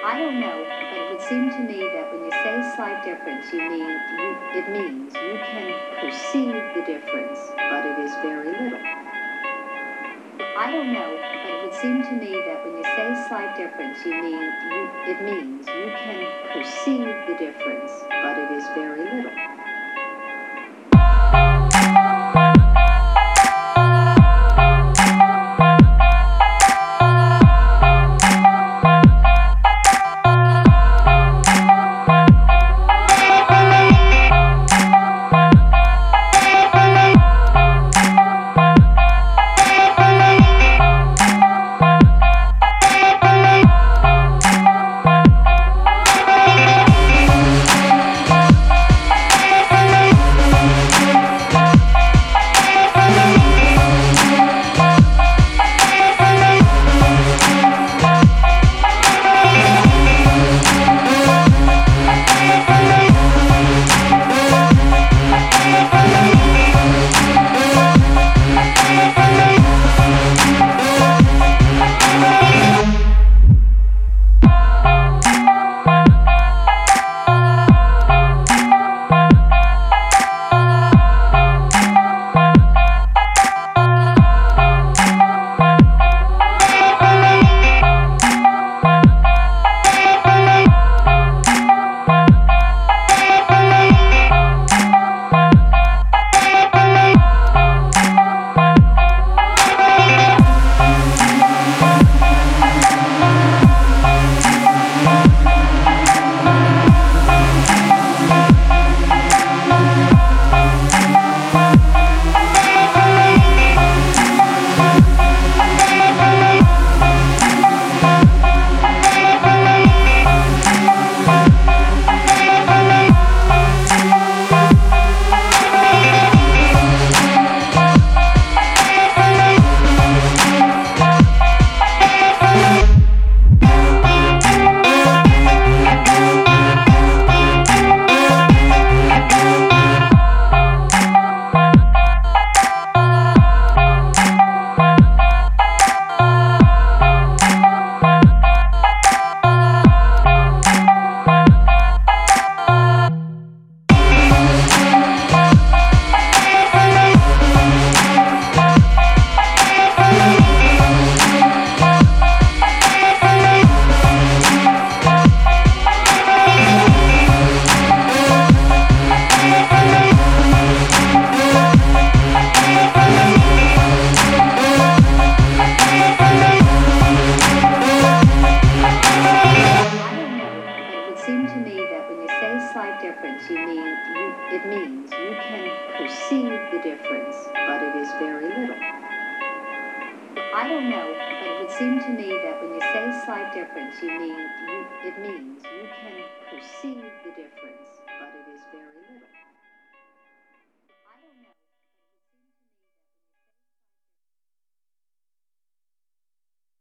I don't know, but it would seem to me that when you say slight difference, it means you can perceive the difference, but it is very little. I don't know, but it would seem to me that when you say slight difference, it means you can perceive the difference, but it is very little. Seem to me that when you say slight difference, it means you can perceive the difference, but it is very little. I don't know, but it would seem to me that when you say slight difference, it means you can perceive the difference, but it is very little.